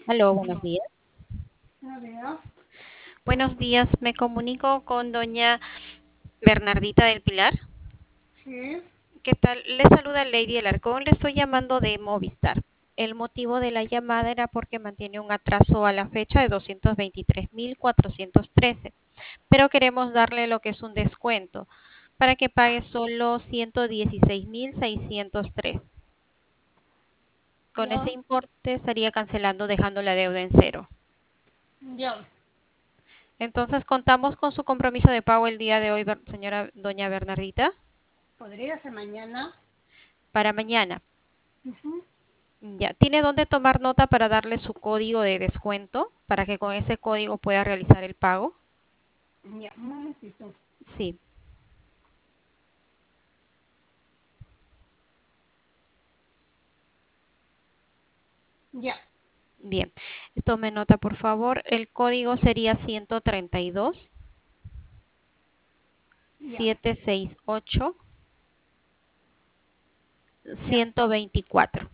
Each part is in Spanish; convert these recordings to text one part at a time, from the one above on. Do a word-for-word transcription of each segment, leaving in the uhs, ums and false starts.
Aló, buenos días. A ver, Buenos días, me comunico con doña Bernardita del Pilar. sí, ¿Qué tal? Le saluda Lady Alarcón, le estoy llamando de Movistar. El motivo de la llamada era porque mantiene un atraso a la fecha de doscientos veintitrés mil cuatrocientos trece, pero queremos darle lo que es un descuento para que pague solo ciento dieciséis mil seiscientos tres. Con ese ya, importe estaría cancelando dejando la deuda en cero. ya. Entonces, contamos con su compromiso de pago el día de hoy, Ber- señora doña Bernardita, ¿Podría ser mañana? para mañana. Ujú. Ya, ¿tiene dónde tomar nota para darle su código de descuento para que con ese código pueda realizar el pago? Ya, un momentito. Sí, Ya, bien. Tome nota, por favor. El código sería ciento treinta y dos ya, setecientos sesenta y ocho ya, ciento veinticuatro.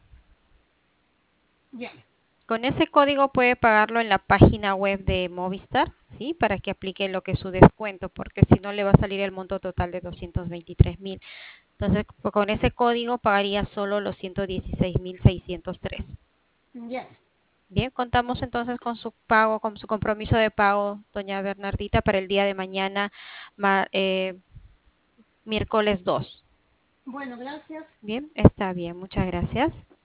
ya, Con ese código puede pagarlo en la página web de Movistar, ¿sí? Para que aplique lo que es su descuento, porque si no le va a salir el monto total de doscientos veintitrés mil. Entonces, con ese código pagaría solo los ciento dieciséis mil seiscientos tres. ya. Bien, contamos entonces con su pago, con su compromiso de pago, doña Bernardita, para el día de mañana, ma- eh, miércoles dos. Bueno, gracias. Bien, está bien, muchas gracias.